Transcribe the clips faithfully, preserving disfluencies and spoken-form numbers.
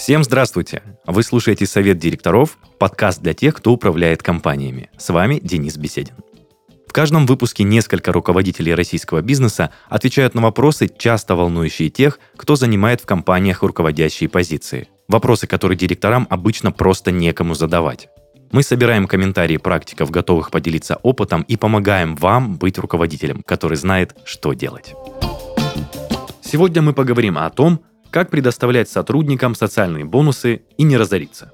Всем здравствуйте! Вы слушаете «Совет директоров» – подкаст для тех, кто управляет компаниями. С вами Денис Беседин. В каждом выпуске несколько руководителей российского бизнеса отвечают на вопросы, часто волнующие тех, кто занимает в компаниях руководящие позиции. Вопросы, которые директорам обычно просто некому задавать. Мы собираем комментарии практиков, готовых поделиться опытом, и помогаем вам быть руководителем, который знает, что делать. Сегодня мы поговорим о том, как предоставлять сотрудникам социальные бонусы и не разориться.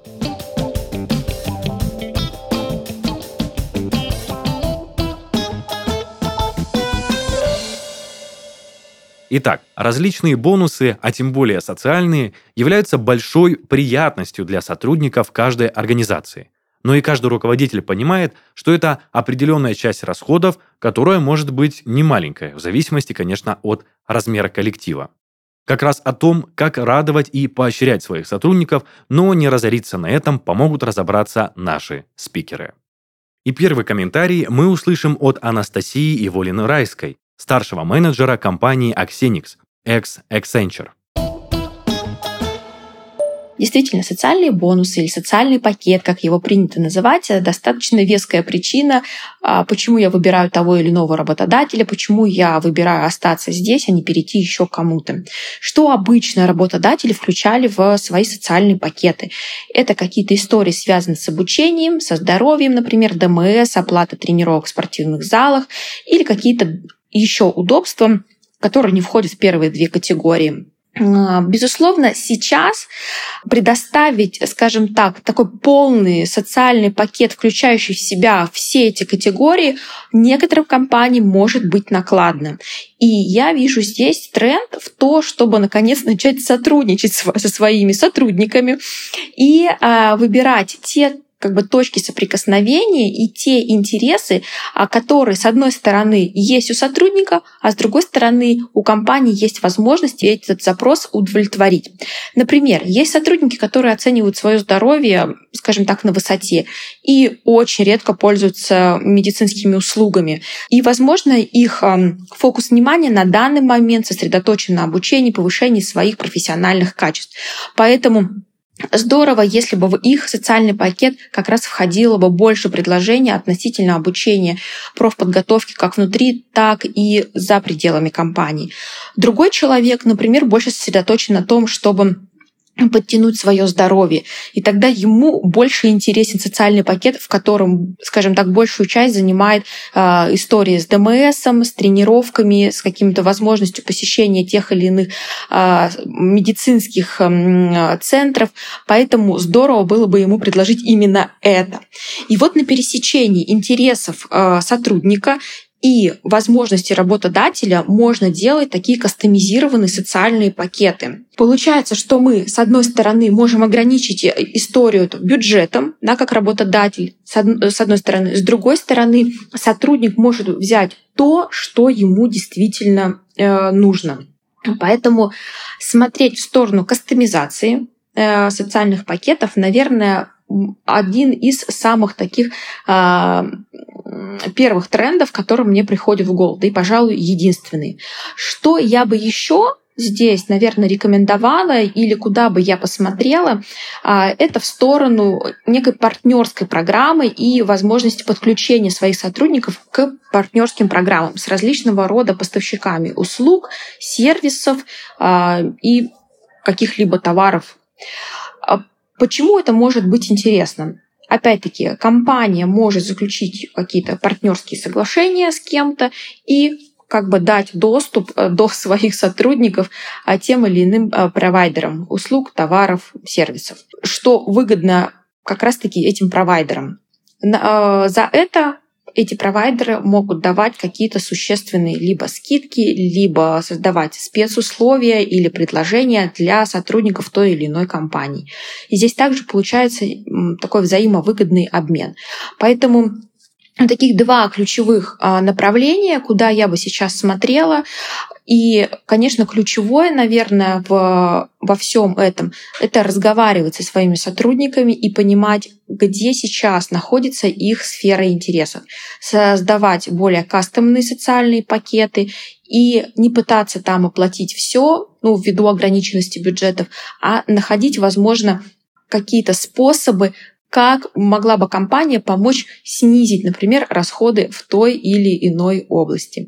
Итак, различные бонусы, а тем более социальные, являются большой приятностью для сотрудников каждой организации. Но и каждый руководитель понимает, что это определенная часть расходов, которая может быть немаленькая, в зависимости, конечно, от размера коллектива. Как раз о том, как радовать и поощрять своих сотрудников, но не разориться на этом, помогут разобраться наши спикеры. И первый комментарий мы услышим от Анастасии Иволин-Райской, старшего менеджера компании Axenix, экс-Accenture. Действительно, социальные бонусы или социальный пакет, как его принято называть, достаточно веская причина, почему я выбираю того или иного работодателя, почему я выбираю остаться здесь, а не перейти еще к кому-то. Что обычно работодатели включали в свои социальные пакеты? Это какие-то истории, связанные с обучением, со здоровьем, например, ДМС, оплата тренировок в спортивных залах или какие-то еще удобства, которые не входят в первые две категории. Безусловно, сейчас предоставить, скажем так, такой полный социальный пакет, включающий в себя все эти категории, некоторым компаниям может быть накладно. И я вижу здесь тренд в то, чтобы наконец начать сотрудничать со своими сотрудниками и выбирать те как бы точки соприкосновения и те интересы, которые, с одной стороны, есть у сотрудника, а с другой стороны, у компании есть возможность этот запрос удовлетворить. Например, есть сотрудники, которые оценивают свое здоровье, скажем так, на высоте и очень редко пользуются медицинскими услугами. И, возможно, их фокус внимания на данный момент сосредоточен на обучении, повышении своих профессиональных качеств. Поэтому здорово, если бы в их социальный пакет как раз входило бы больше предложений относительно обучения профподготовки как внутри, так и за пределами компании. Другой человек, например, больше сосредоточен на том, чтобы подтянуть свое здоровье. И тогда ему больше интересен социальный пакет, в котором, скажем так, большую часть занимает э, история с ДМСом, с тренировками, с какими-то возможностью посещения тех или иных э, медицинских э, центров. Поэтому здорово было бы ему предложить именно это. И вот на пересечении интересов э, сотрудника и возможности работодателя можно делать такие кастомизированные социальные пакеты. Получается, что мы, с одной стороны, можем ограничить историю бюджетом, да, как работодатель, с одной стороны. С другой стороны, сотрудник может взять то, что ему действительно э, нужно. Поэтому смотреть в сторону кастомизации э, социальных пакетов, наверное, один из самых таких э, первых трендов, которые мне приходят в голову, да и, пожалуй, единственный. Что я бы еще здесь, наверное, рекомендовала или куда бы я посмотрела, это в сторону некой партнерской программы и возможности подключения своих сотрудников к партнерским программам с различного рода поставщиками услуг, сервисов и каких-либо товаров. Почему это может быть интересно? Опять-таки, компания может заключить какие-то партнерские соглашения с кем-то и как бы дать доступ до своих сотрудников тем или иным провайдерам услуг, товаров, сервисов, что выгодно как раз-таки этим провайдерам. За это эти провайдеры могут давать какие-то существенные либо скидки, либо создавать спецусловия или предложения для сотрудников той или иной компании. И здесь также получается такой взаимовыгодный обмен. Поэтому Таких два ключевых а, направления, куда я бы сейчас смотрела. И, конечно, ключевое, наверное, в, во всем этом — это разговаривать со своими сотрудниками и понимать, где сейчас находится их сфера интересов. Создавать более кастомные социальные пакеты и не пытаться там оплатить все, ну, ввиду ограниченности бюджетов, а находить, возможно, какие-то способы, как могла бы компания помочь снизить, например, расходы в той или иной области.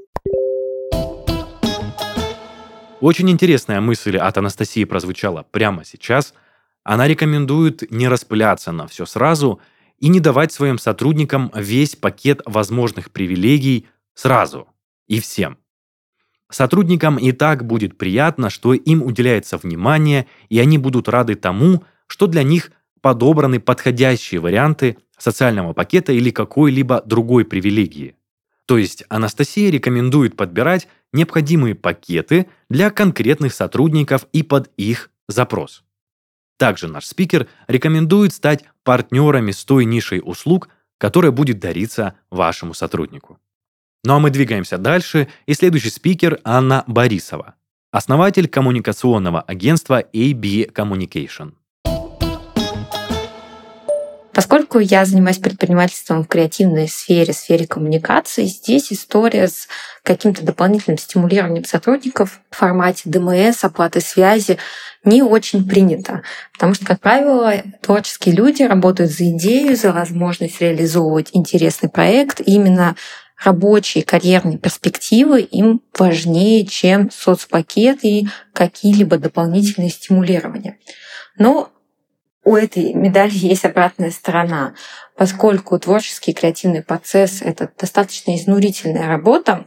Очень интересная мысль от Анастасии прозвучала прямо сейчас. Она рекомендует не распыляться на все сразу и не давать своим сотрудникам весь пакет возможных привилегий сразу и всем. Сотрудникам и так будет приятно, что им уделяется внимание, и они будут рады тому, что для них подобраны подходящие варианты социального пакета или какой-либо другой привилегии. То есть Анастасия рекомендует подбирать необходимые пакеты для конкретных сотрудников и под их запрос. Также наш спикер рекомендует стать партнерами с той нишей услуг, которая будет дариться вашему сотруднику. Ну а мы двигаемся дальше, и следующий спикер Анна Борисова, основатель коммуникационного агентства эй би Communication. Поскольку я занимаюсь предпринимательством в креативной сфере, сфере коммуникации, здесь история с каким-то дополнительным стимулированием сотрудников в формате дэ эм эс, оплаты связи не очень принята. Потому что, как правило, творческие люди работают за идею, за возможность реализовывать интересный проект. И именно рабочие карьерные перспективы им важнее, чем соцпакет и какие-либо дополнительные стимулирования. Но у этой медали есть обратная сторона. Поскольку творческий креативный процесс — это достаточно изнурительная работа,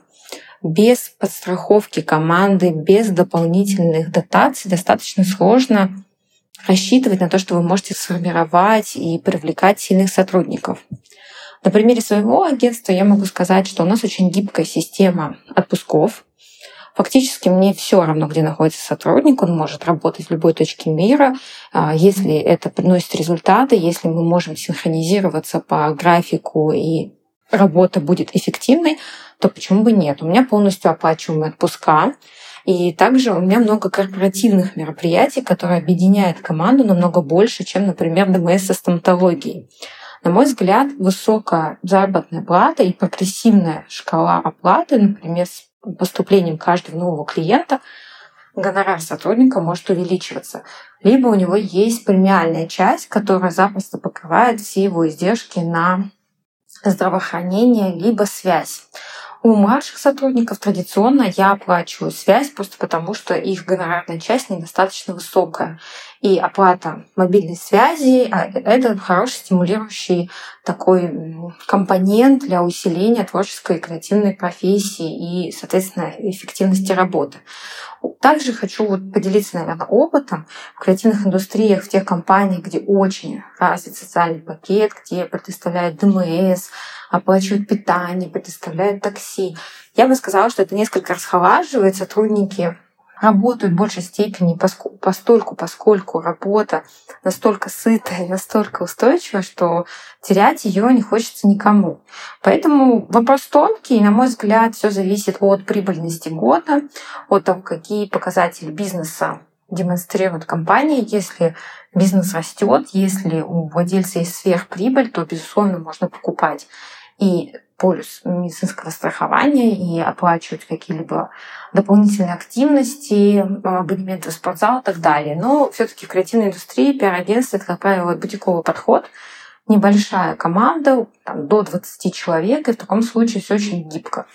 без подстраховки команды, без дополнительных дотаций достаточно сложно рассчитывать на то, что вы можете сформировать и привлекать сильных сотрудников. На примере своего агентства я могу сказать, что у нас очень гибкая система отпусков. Фактически мне все равно, где находится сотрудник, он может работать в любой точке мира, если это приносит результаты, если мы можем синхронизироваться по графику и работа будет эффективной, то почему бы нет? У меня полностью оплачиваемые отпуска, и также у меня много корпоративных мероприятий, которые объединяют команду намного больше, чем, например, дэ эм эс со стоматологией. На мой взгляд, высокая заработная плата и прогрессивная шкала оплаты, например, с поступлением каждого нового клиента, гонорар сотрудника может увеличиваться. Либо у него есть премиальная часть, которая запросто покрывает все его издержки на здравоохранение, либо связь. У младших сотрудников традиционно я оплачиваю связь просто потому, что их гонорарная часть недостаточно высокая. И оплата мобильной связи — это хороший стимулирующий такой компонент для усиления творческой и креативной профессии и, соответственно, эффективности работы. Также хочу вот поделиться, наверное, опытом в креативных индустриях, в тех компаниях, где очень развит социальный пакет, где предоставляют дэ эм эс, оплачивают питание, предоставляют такси. Я бы сказала, что это несколько расхолаживает. Сотрудники работают в большей степени постольку, поскольку работа настолько сытая, настолько устойчивая, что терять ее не хочется никому. Поэтому вопрос тонкий. На мой взгляд, все зависит от прибыльности года, от того, какие показатели бизнеса демонстрирует компания. Если бизнес растет, если у владельца есть сверхприбыль, то, безусловно, можно покупать и полис медицинского страхования, и оплачивать какие-либо дополнительные активности, абонементы в спортзал и так далее. Но все-таки в креативной индустрии пиар-агентство — это, как правило, бутиковый подход, небольшая команда, там, до двадцати человек, и в таком случае все очень гибко.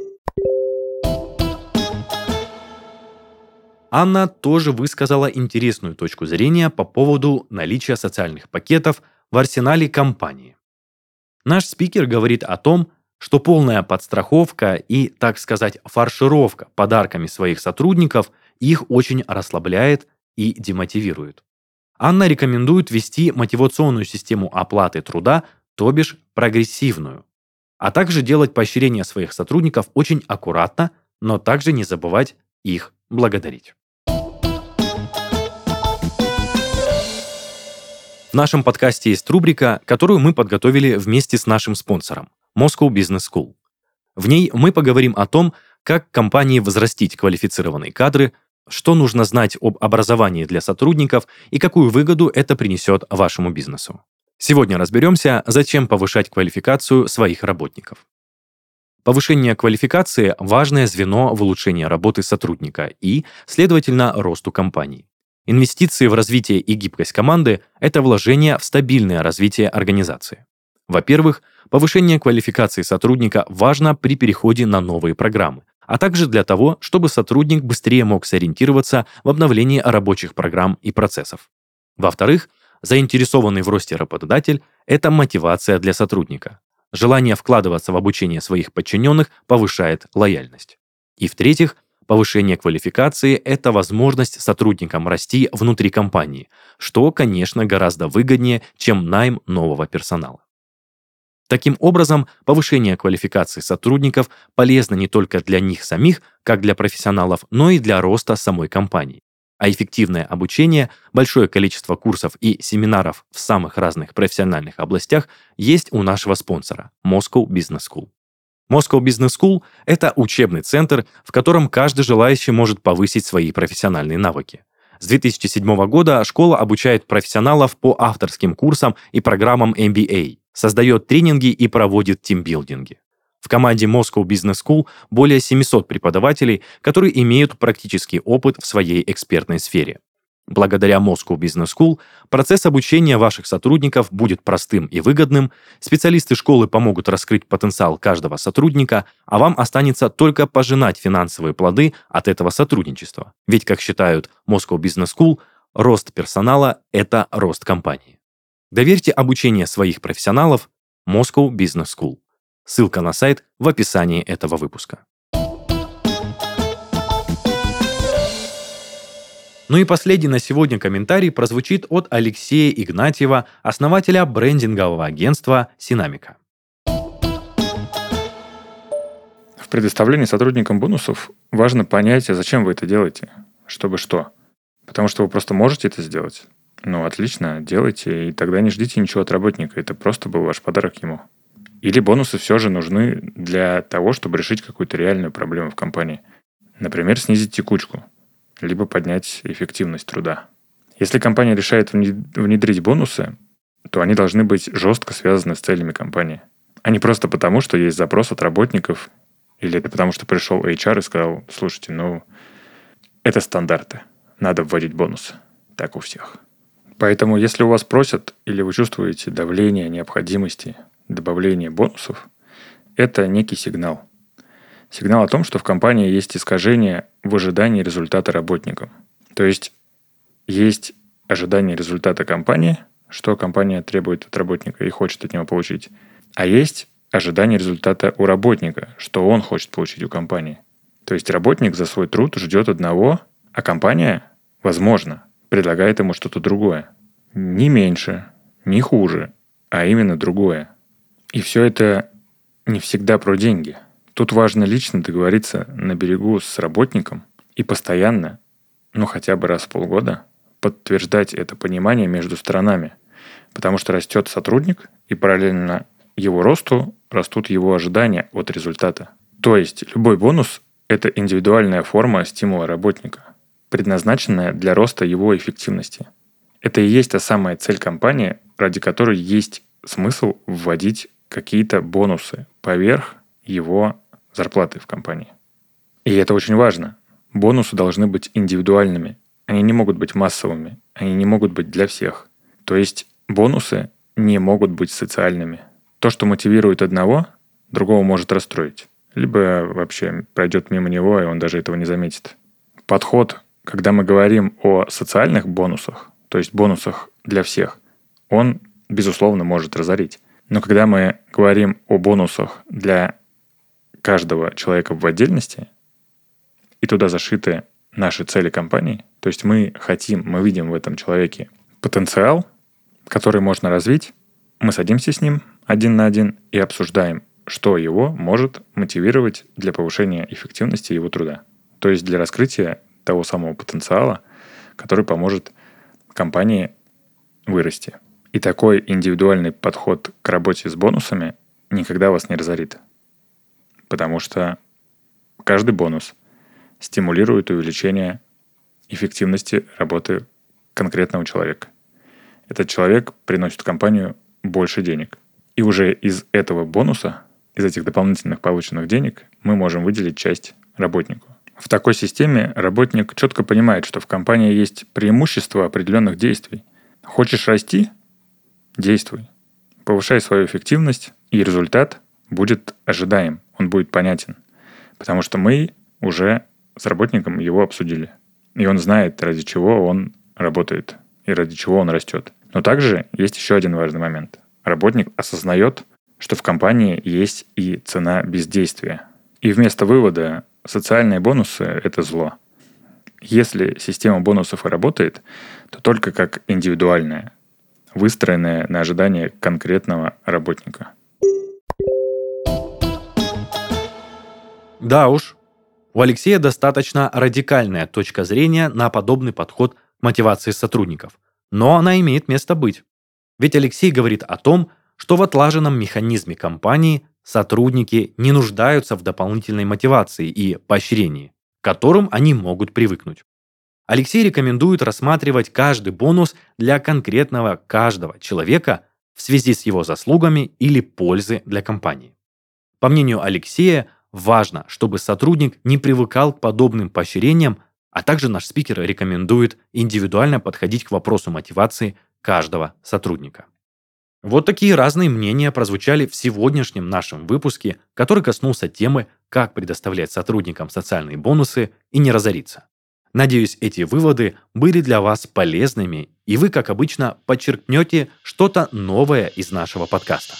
Анна тоже высказала интересную точку зрения по поводу наличия социальных пакетов в арсенале компании. Наш спикер говорит о том, что полная подстраховка и, так сказать, фаршировка подарками своих сотрудников их очень расслабляет и демотивирует. Анна рекомендует ввести мотивационную систему оплаты труда, то бишь прогрессивную, а также делать поощрение своих сотрудников очень аккуратно, но также не забывать их благодарить. В нашем подкасте есть рубрика, которую мы подготовили вместе с нашим спонсором – Moscow Business School. В ней мы поговорим о том, как компании взрастить квалифицированные кадры, что нужно знать об образовании для сотрудников и какую выгоду это принесет вашему бизнесу. Сегодня разберемся, зачем повышать квалификацию своих работников. Повышение квалификации – важное звено в улучшении работы сотрудника и, следовательно, росту компании. Инвестиции в развитие и гибкость команды – это вложение в стабильное развитие организации. Во-первых, повышение квалификации сотрудника важно при переходе на новые программы, а также для того, чтобы сотрудник быстрее мог сориентироваться в обновлении рабочих программ и процессов. Во-вторых, заинтересованный в росте работодатель – это мотивация для сотрудника. Желание вкладываться в обучение своих подчиненных повышает лояльность. И в-третьих, повышение квалификации – это возможность сотрудникам расти внутри компании, что, конечно, гораздо выгоднее, чем найм нового персонала. Таким образом, повышение квалификации сотрудников полезно не только для них самих, как для профессионалов, но и для роста самой компании. А эффективное обучение, большое количество курсов и семинаров в самых разных профессиональных областях есть у нашего спонсора – Moscow Business School. Moscow Business School – это учебный центр, в котором каждый желающий может повысить свои профессиональные навыки. С две тысячи седьмого года школа обучает профессионалов по авторским курсам и программам эм би эй, создает тренинги и проводит тимбилдинги. В команде Moscow Business School более семисот преподавателей, которые имеют практический опыт в своей экспертной сфере. Благодаря Moscow Business School процесс обучения ваших сотрудников будет простым и выгодным, специалисты школы помогут раскрыть потенциал каждого сотрудника, а вам останется только пожинать финансовые плоды от этого сотрудничества. Ведь, как считают Moscow Business School, рост персонала – это рост компании. Доверьте обучение своих профессионалов Moscow Business School. Ссылка на сайт в описании этого выпуска. Ну и последний на сегодня комментарий прозвучит от Алексея Игнатьева, основателя брендингового агентства Синамика. В предоставлении сотрудникам бонусов важно понять, а зачем вы это делаете, чтобы что. Потому что вы просто можете это сделать. Ну, отлично, делайте, и тогда не ждите ничего от работника, это просто был ваш подарок ему. Или бонусы все же нужны для того, чтобы решить какую-то реальную проблему в компании. Например, снизить текучку, либо поднять эффективность труда. Если компания решает внедрить бонусы, то они должны быть жестко связаны с целями компании. А не просто потому, что есть запрос от работников, или это потому, что пришел эйч ар и сказал: слушайте, ну, это стандарты, надо вводить бонусы. Так у всех. Поэтому, если у вас просят, или вы чувствуете давление необходимости добавления бонусов, это некий сигнал. Сигнал о том, что в компании есть искажение в ожидании результата работникам. То есть, есть ожидание результата компании, что компания требует от работника и хочет от него получить. А есть ожидание результата у работника, что он хочет получить у компании. То есть, работник за свой труд ждет одного, а компания, возможно, предлагает ему что-то другое. Не меньше, не хуже, а именно другое. И все это не всегда про деньги. Тут важно лично договориться на берегу с работником и постоянно, ну хотя бы раз в полгода, подтверждать это понимание между сторонами. Потому что растет сотрудник, и параллельно его росту растут его ожидания от результата. То есть любой бонус – это индивидуальная форма стимула работника, предназначенная для роста его эффективности. Это и есть та самая цель компании, ради которой есть смысл вводить какие-то бонусы поверх его зарплаты в компании. И это очень важно. Бонусы должны быть индивидуальными. Они не могут быть массовыми. Они не могут быть для всех. То есть бонусы не могут быть социальными. То, что мотивирует одного, другого может расстроить. Либо вообще пройдет мимо него, и он даже этого не заметит. Подход, когда мы говорим о социальных бонусах, то есть бонусах для всех, он, безусловно, может разорить. Но когда мы говорим о бонусах для каждого человека в отдельности, и туда зашиты наши цели компании, то есть мы хотим, мы видим в этом человеке потенциал, который можно развить, мы садимся с ним один на один и обсуждаем, что его может мотивировать для повышения эффективности его труда. То есть для раскрытия того самого потенциала, который поможет компании вырасти. И такой индивидуальный подход к работе с бонусами никогда вас не разорит. Потому что каждый бонус стимулирует увеличение эффективности работы конкретного человека. Этот человек приносит в компанию больше денег. И уже из этого бонуса, из этих дополнительных полученных денег, мы можем выделить часть работнику. В такой системе работник четко понимает, что в компании есть преимущество определенных действий. Хочешь расти? Действуй. Повышай свою эффективность, и результат будет ожидаем, он будет понятен. Потому что мы уже с работником его обсудили. И он знает, ради чего он работает и ради чего он растет. Но также есть еще один важный момент. Работник осознает, что в компании есть и цена бездействия. И вместо вывода социальные бонусы – это зло. Если система бонусов и работает, то только как индивидуальная, выстроенная на ожидание конкретного работника. Да уж, у Алексея достаточно радикальная точка зрения на подобный подход к мотивации сотрудников. Но она имеет место быть. Ведь Алексей говорит о том, что в отлаженном механизме компании сотрудники не нуждаются в дополнительной мотивации и поощрении, к которым они могут привыкнуть. Алексей рекомендует рассматривать каждый бонус для конкретного каждого человека в связи с его заслугами или пользой для компании. По мнению Алексея, важно, чтобы сотрудник не привыкал к подобным поощрениям, а также наш спикер рекомендует индивидуально подходить к вопросу мотивации каждого сотрудника. Вот такие разные мнения прозвучали в сегодняшнем нашем выпуске, который коснулся темы, как предоставлять сотрудникам социальные бонусы и не разориться. Надеюсь, эти выводы были для вас полезными, и вы, как обычно, подчеркнете что-то новое из нашего подкаста.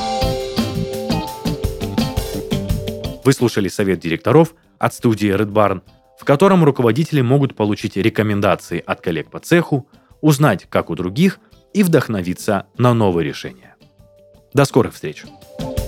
Вы слушали совет директоров от студии Red Barn, в котором руководители могут получить рекомендации от коллег по цеху, узнать, как у других, и вдохновиться на новые решения. До скорых встреч!